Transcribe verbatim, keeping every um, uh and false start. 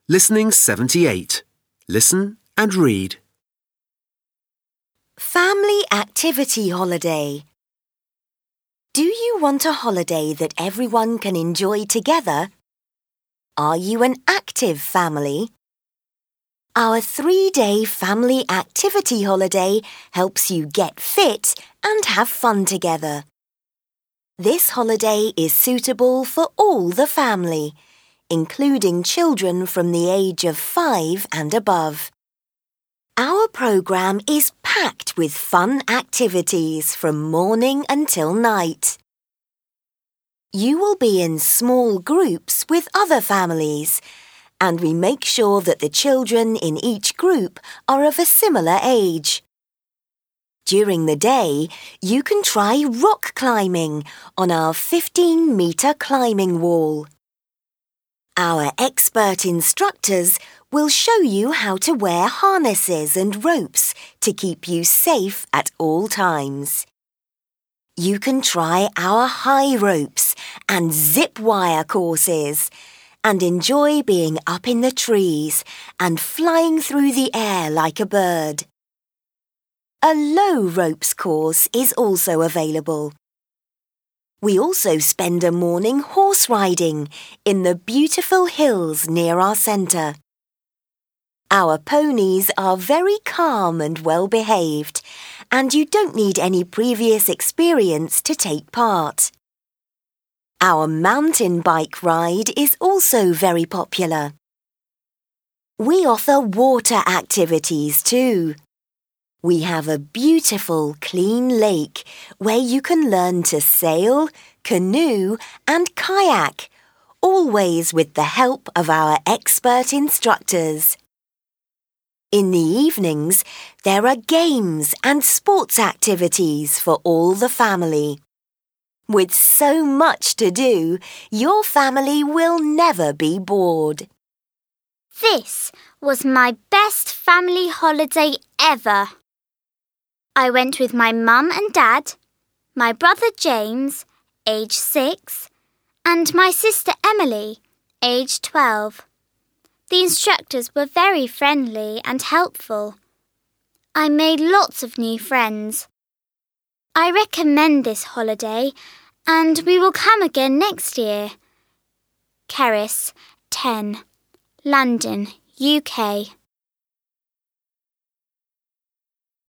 Listening seventy-eight. Listen and read. Family activity holiday. Do you want a holiday that everyone can enjoy together? Are you an active family? Our three-day family activity holiday helps you get fit and have fun together. This holiday is suitable for all the family, including children from the age of five and above. Our program is packed with fun activities from morning until night. You will be in small groups with other families, and we make sure that the children in each group are of a similar age. During the day, you can try rock climbing on our fifteen-metre climbing wall. Our expert instructors will show you how to wear harnesses and ropes to keep you safe at all times. You can try our high ropes and zip wire courses and enjoy being up in the trees and flying through the air like a bird. A low ropes course is also available. We also spend a morning horse riding in the beautiful hills near our centre. Our ponies are very calm and well behaved, and you don't need any previous experience to take part. Our mountain bike ride is also very popular. We offer water activities too. We have a beautiful, clean lake where you can learn to sail, canoe and kayak, always with the help of our expert instructors. In the evenings, there are games and sports activities for all the family. With so much to do, your family will never be bored. This was my best family holiday ever. I went with my mum and dad, my brother James, age six, and my sister Emily, age twelve. The instructors were very friendly and helpful. I made lots of new friends. I recommend this holiday, and we will come again next year. Keris, ten, London, U K.